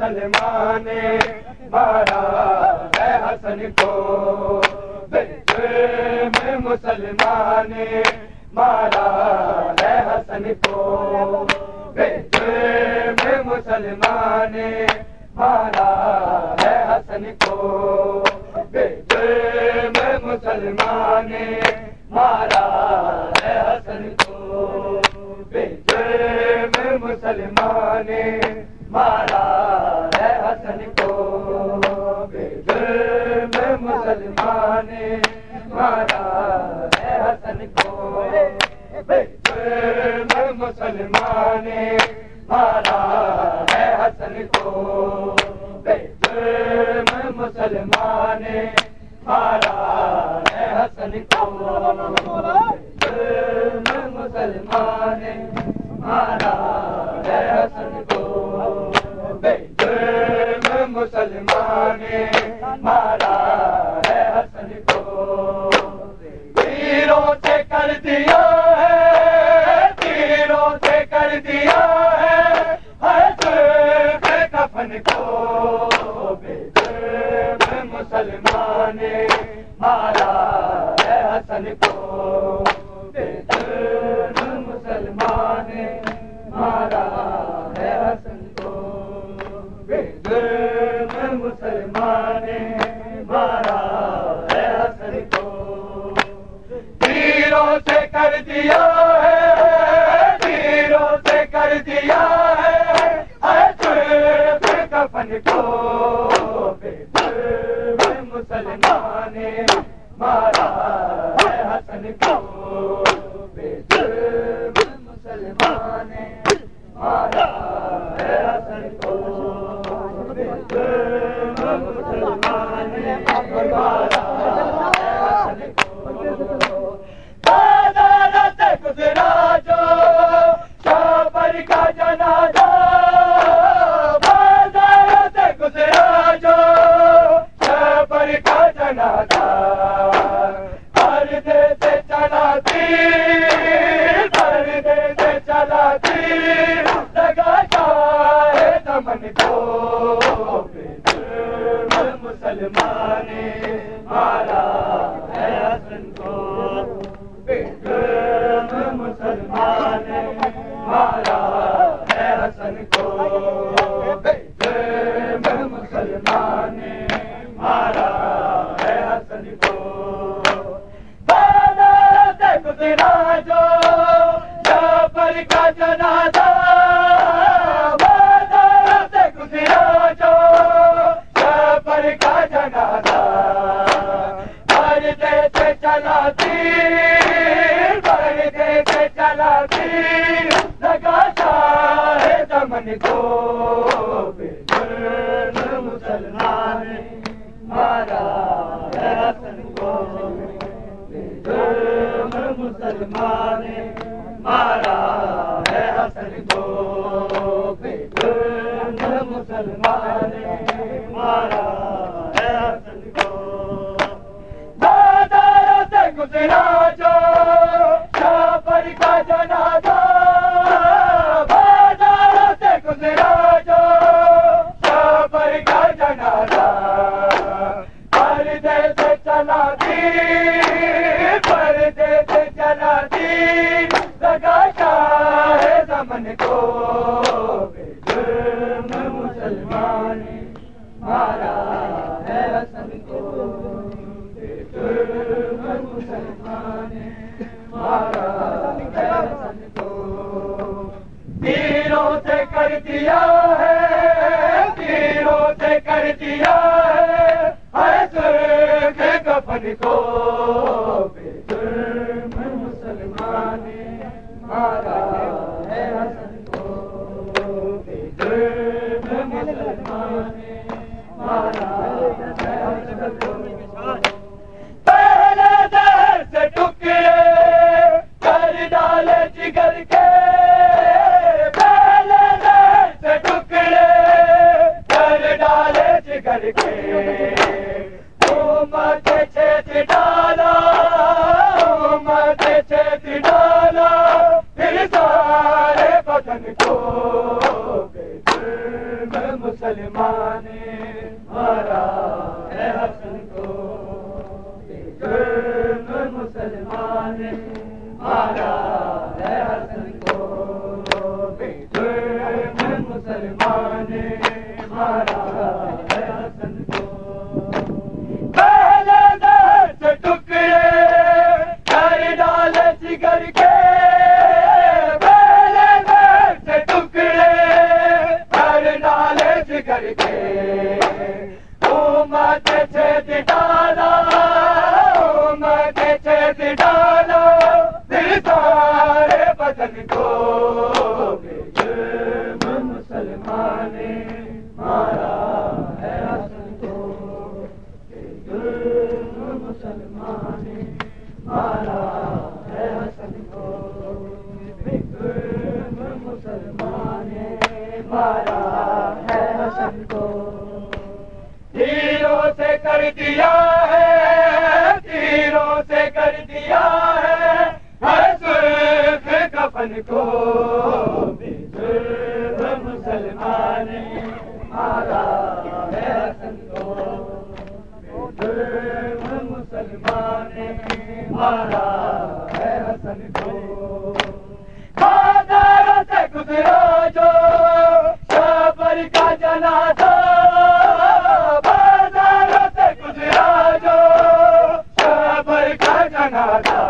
مسلمان مارا ہے حسن کو، بے جرم مسلمان مارا ہے حسن کو، بے جرم مسلمان مارا ہے حسن کو، بے جرم مسلمان مارا ہے حسن کو، بے جرم مسلمان مارا ہے حسن کو، بے جرم مسلمان مارا ہے حسن کو، بے جرم مسلمان مارا ہے حسن کو، بے جرم مسلمان مارا ہے حسن کو، جرم مسلمان مارا ہے حسن کو، بے جرم مسلمان مارا ہے حسن کو، تیروں سے کر دیا ہے، تیروں سے کر دیا ہے حضرت کفن کو، بے جرم مسلمان مارا ہے حسن کو، بے جرم مسلمان مارا ہے حسن کو، بے جرم مسلمان مارا ہے حسن کو، تیروں سے کر دیا ہے، تیروں سے کر دیا ہے حضرت کفن کو، بے جرم مسلمان مارا ہے حسن کو، بے جرم مسلمان مارا ہے حسن کو، بے جرم مسلمان مارا ہے حسن کو، بازار سے گزرا جو شاپر کا جنازہ، بازار سے گزرا جو شاپر کا جنازہ، پردے سے چلا تیر، پردے سے چلا تیر، لگا شاہ دمن کو، بے جرم مسلمان مارا ہے حسن کو، بے جرم مسلمان مارا ہے حسن کو، بے جرم مسلمان مارا ہے حسن کو، بازار سے گزرا جو شاپر کا جنازہ، بازار سے گزرا جو شاپر کا جنازہ، پردے سے چلا تیر، پردے سے چلا تیر، لگا شاہ دمن کو، بے جرم مسلمان مارا ہے حسن کو، بے جرم مسلمان مارا ہے حسن کو، بے جرم مسلمان مارا ہے حسن کو، بازار سے گزرا جو شاپر کا جنازہ، بازار سے گزرا جو شاپر کا جنازہ، پردے سے چلا تیر، پردے سے چلا تیر، لگا شاہ دمن کو، بے جرم مسلمان مارا ہے حسن کو، بے جرم مسلمان مارا ہے حسن کو، تیروں سے کر دیا ہے، تیروں سے کر دیا ہے حضرت کفن کو، بے جرم مسلمان مارا ہے حسن کو، بے جرم مسلمان مارا ہے حسن کو، پہلے دہر سے ٹکڑے کر ڈالے جگر کے، پہلے دہر سے ٹکڑے کر ڈالے جگر کے، امت چھید ڈالا، امت چھید ڈالا، پھر سارے بدن کو، بے جرم مسلمان مسلمان مارا ہے حسن کو، بے جرم مسلمان مارا ہے حسن کو، بے جرم مسلمان مارا ہے حسن کو۔ پہلے دہر سے ٹکڑے کر ڈالے جگر کے، پہلے دہر سے ٹکڑے کر ڈالے جگر کے، امت چھید ڈالا، امت چھید ڈالا دل سارے بدن کو، بے جرم مسلمان مارا ہے حسن کو، بے جرم مسلمان مارا ہے حسن کو، بے جرم مسلمان مارا ہے حسن کو۔ تیروں سے کر دیا ہے، تیروں سے کر دیا ہے ہر سرخ کفن کو، بے جرم مسلمان مارا ہے حسن کو، بے جرم مسلمان مارا ہے حسن کو۔ بازاروں سے گزرا جو شابر کا جنازہ، بازاروں سے گزرا جو شابر کا جنازہ،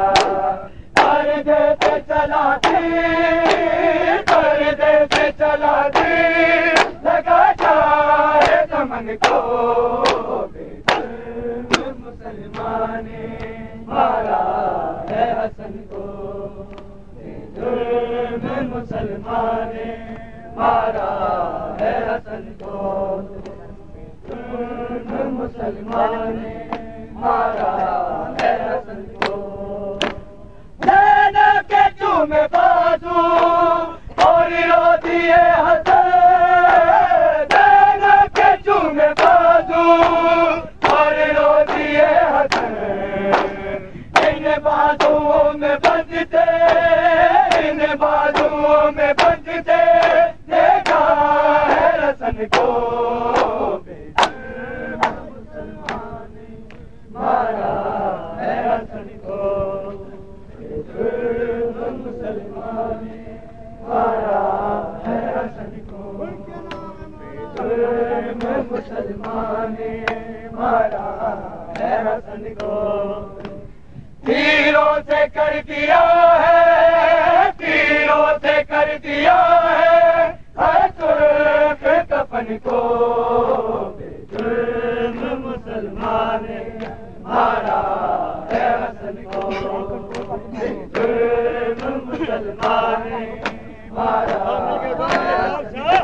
پردے سے چلا دی، پردے سے چلا دی، لگا چاہے دمن کو، بے جرم مسلمان مارا ہے حسن کو، بے جرم مسلمان مارا ہے حسن کو، بے جرم مسلمان مارا ہے حسن کو۔ لینا کے چومے بازو اور رو دیے حسن، لینا کے چومے بازو اور رو دیے حسن، ان بازوؤں میں بندتے، ان بازوؤں میں بندتے دیکھا ہے رسن کو، بے جرم مسلمان مارا ہے حسن کو، بے جرم مسلمان مارا ہے حسن کو، بے جرم مسلمان مارا ہے حسن کو۔ تیروں سے کر دیا ہے، تیروں سے کر دیا ہے ہر سرخ کفن کو، بے جرم مسلمان مارا ہے حسن کو، بے جرم مسلمان مارا ہے حسن کو۔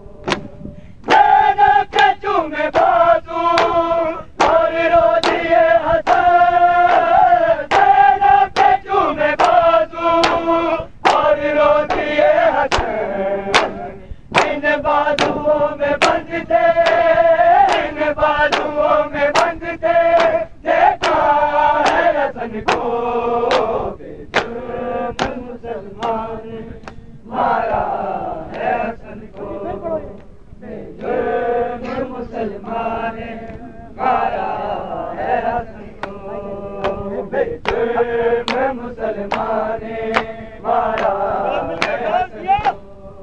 لینا کے چومے بازو اور رو دیے حسن، لینا کے چومے بازو اور رو دیے حسن، ان بازوؤں میں بندتے، ان بازوؤں میں بندتے دیکھا ہے رسن کو، بے جرم مسلمان مارا ہے حسن کو، بے جرم مسلمان مارا ہے حسن کو، بے جرم مسلمان مارا ہے حسن کو۔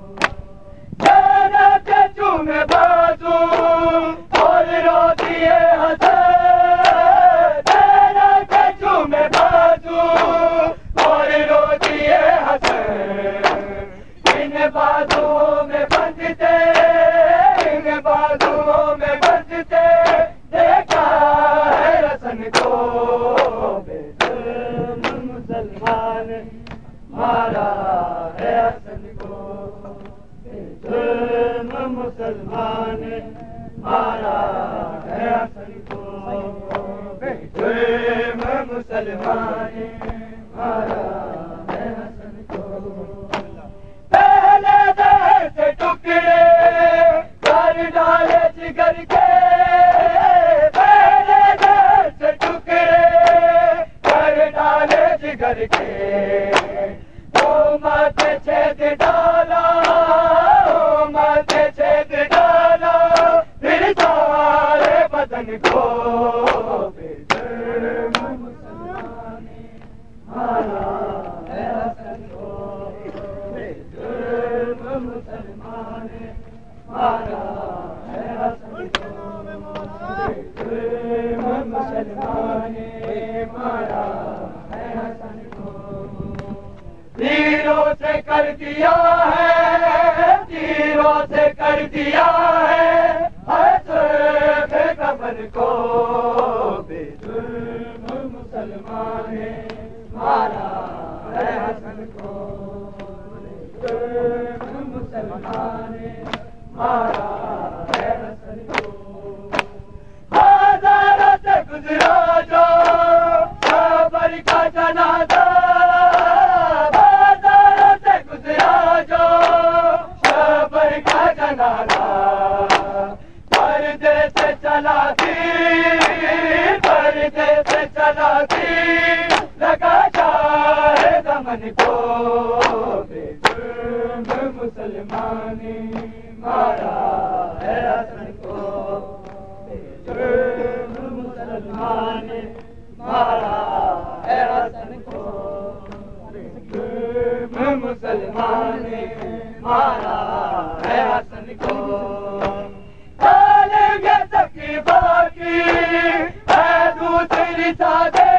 لینا کے چومے بازو اور رو دیے حسن، لینا کے چومے بازو اور رو دیے حسن، ان بازوؤں میں بندتے، ان بازوؤں میں بندتے دیکھا ہے رسن کو، بے جرم مسلمان مارا ہے حسن کو، بے جرم مسلمان مارا ہے حسن کو، بے جرم مسلمان مارا ہے حسن کو۔ پہلے دہر سے ٹکڑے کر ڈالے جگر کے، پہلے دہر سے ٹکڑے کر ڈالے جگر کے، امت چھید ڈالا، امت چھید ڈالا مسلمان نے مارا ہے حسن کو، ظلم مسلمان نے مارا ہے حسن کو، تیروں سے کر دیا ہے، تیروں سے کر دیا ہے حسن کفن کو، بے ظلم مسلمان نے مارا ہے حسن کو، ظلم مسلمان نے مارا ہے حسن کو، ہزاروں سے گزرا جو خبر کا جنازہ، ہزاروں سے گزرا جو خبر کا جنازہ، پردے سے چلا تھی، پردے سے چلا تھی، لگا شاہ دمن کو، بے ظلم مسلمان نے مارا ہے حسن کو، بے ظلم مسلمان نے مارا ہے حسن کو، بے ظلم مسلمان نے مارا ہے حسن کو، باقی ہے دوسری سادے،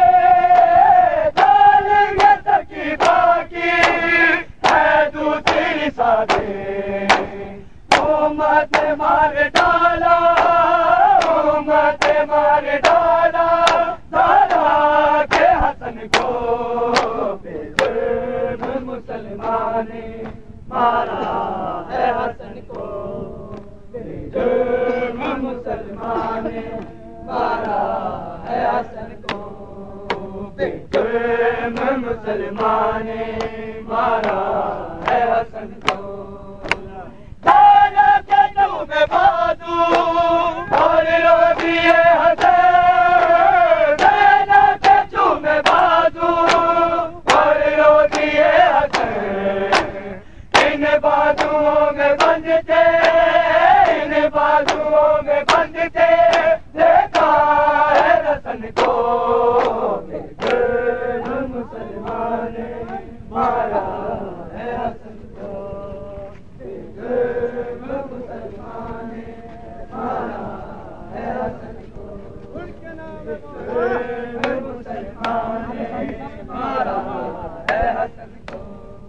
چالیں سکی باقی ہے دوسری سادے، امت مار ڈالا، امت مار ڈالا، دادا کے حسن کو، بے ظلم مسلمان نے مارا ہے حسن کو، بے ظلم مسلمان نے مارا ہے حسن کو، بے ظلم مسلمان نے مارا ہے حسن کو، دادا کے منہ میں بازو اور رو دیے حسن، دادا کے منہ میں بازو اور رو دیے حسن، ان بازوؤں میں بند تھے، ان بازوؤں میں بند تھے، دیکھا ہے رسن کو، بے ظلم مسلمان نے مارا ہے حسن کو، بے ظلم مسلمان نے مارا ہے حسن کو، بے ظلم مسلمان نے مارا ہے حسن کو،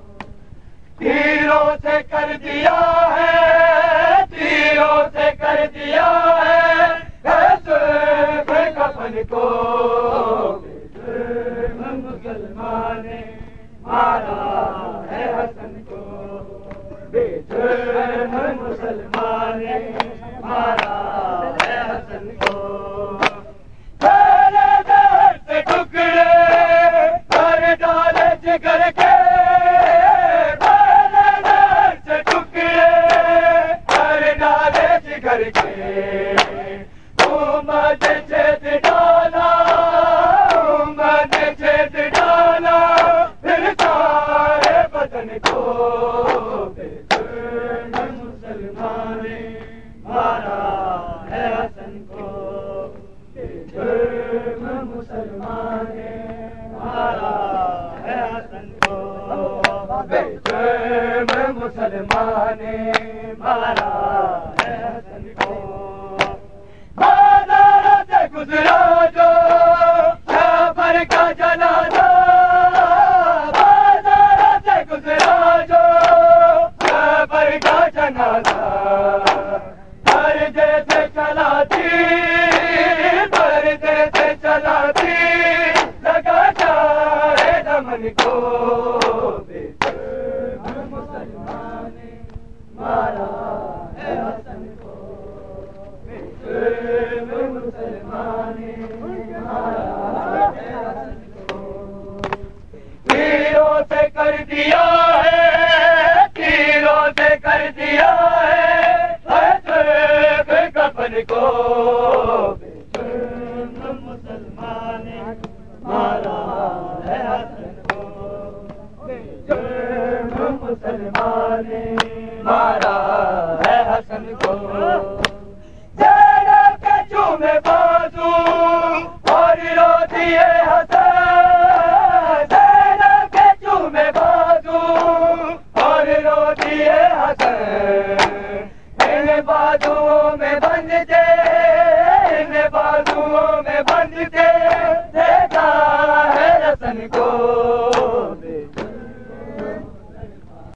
تیروں سے کر دیا ہے، تیروں سے کر دیا ہے کفن کو، بے ظلم مسلمان نے مارا ہے حسن کو، بے ظلم مسلمان نے مارا ہے حسن کو، میرے دل سے ٹکڑے کر ڈالے جگر کے، میرے دل سے ٹکڑے کر ڈالے جگر کے، امت چھید ڈالا، امت چھید ڈالا، پھر سارے بدن کو، بے ظلم مسلمان نے مارا ہے حسن کو، بے ظلم مسلمان نے مارا ہے حسن کو، بے ظلم مسلمان نے مارا ہے حسن کو، بازاروں سے گزرا جو خبر کا جنازہ، بازاروں سے گزرا جو خبر کا جنازہ، پردے سے چلا تھی، پردے سے چلا تھی، لگا شاہ دمن کو، بے ظلم مسلمان نے مارا ہے حسن کو، بے ظلم مسلمان نے مارا ہے حسن کو، تیروں سے کر دیا ہے، تیروں سے کر دیا ہے حسن کفن کو، بے ظلم مسلمان نے مارا ہے حسن کو، بے ظلم مسلمان نے مارا ہے حسن کو، زینب کے چومے بازو اور رو دیے حسن، زینب کے چومے بازو اور رو دیے حسن، کر ان بازو میں بند کے ان بازو